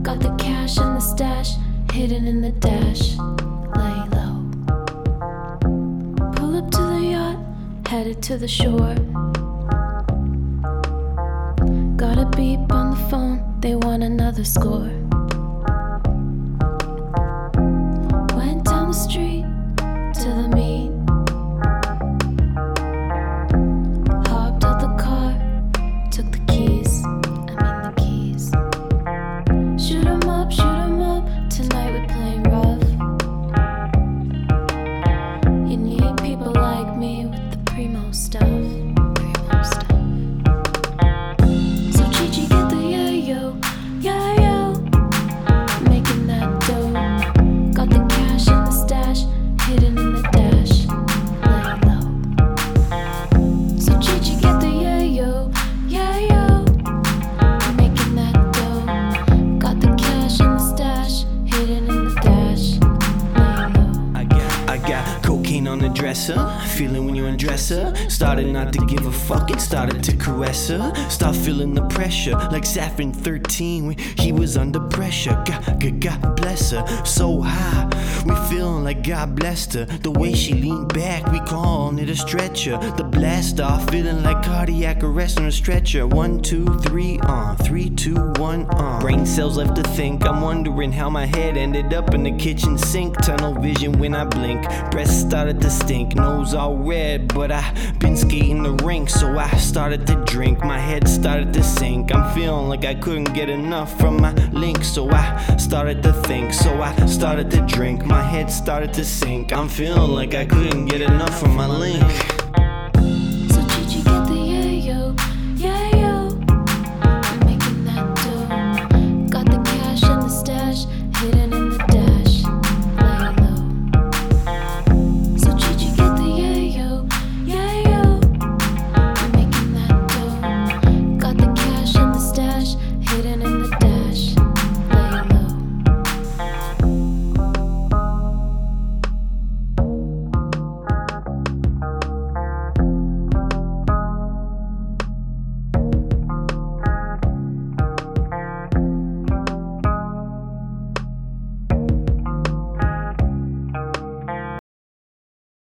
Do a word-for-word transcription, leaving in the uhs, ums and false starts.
Got the cash in the stash, hidden in the dash. Lay low. Pull up to the yacht, headed to the shore. Got a beep on the phone, they want another score. Went down the street to the meet. Hopped out the car, took the keys. I mean the keys. Shoot 'em up, shoot 'em up, tonight we're playing rough. You need people like me with the primo stuff. Primo stuff. So Gigi get the yayo, yayo, making that dough. Got the cash in the stash, hidden in the dash. Lay low. So Gigi get the yayo, yayo, making that dough. Got the cash in the stash, hidden in the dash. Lay low. I got, I got cocaine on the dresser. Feeling when you undress her. Started not to give a fuck and started to caress her. Start feeling the pressure like Saffron thirteen when he was under pressure. God, God, God bless her, so high. We feeling like God blessed her. The way she leaned back, we calling it a stretcher. The blast off, feeling like cardiac arrest on a stretcher. One, two, three, uh, three, two, one, uh. Brain cells left to think. I'm wondering how my head ended up in the kitchen sink. Tunnel vision when I blink. Breath started to stink, nose all red, but I been skating the rink, so I started to drink. My head started to sink. I'm feeling like I couldn't get enough from my link, so I started to think. So I started to drink. My head started to sink. I'm feeling like I couldn't get enough from my link.